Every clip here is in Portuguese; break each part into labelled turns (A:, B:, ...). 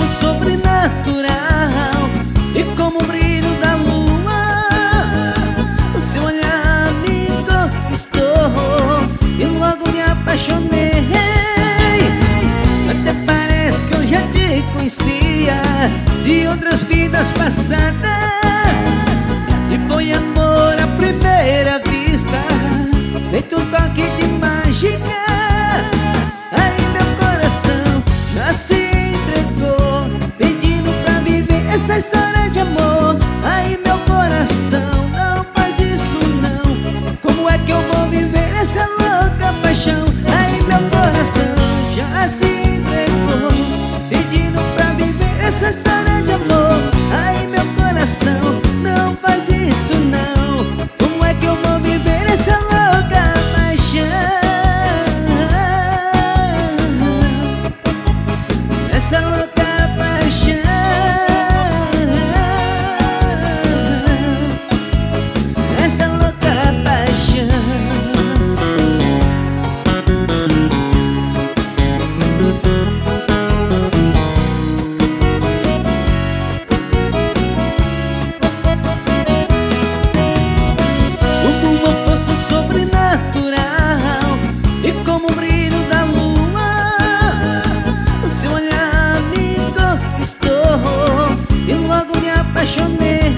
A: sobrenatural e como o brilho da lua, o seu olhar me conquistou e logo me apaixonei. Até parece que eu já te conhecia de outras vidas passadas, e foi amor à primeira vista, feito um toque de mágica. Aí meu coração já se entregou, pedindo pra viver essa história de amor. Aí meu coração, não faz isso não. Como é que eu vou viver essa louca paixão? Aí meu coração já se entregou, pedindo pra viver essa história de amor. Aí meu coração, não faz isso não. Como é que eu vou viver essa louca paixão? Essa louca paixão, essa louca paixão. Como uma força sobrenatural e como o brilho da lua, o seu olhar me conquistou e logo me apaixonei.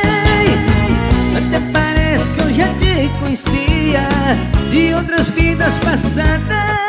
A: Até parece que eu já te conhecia de outras vidas passadas,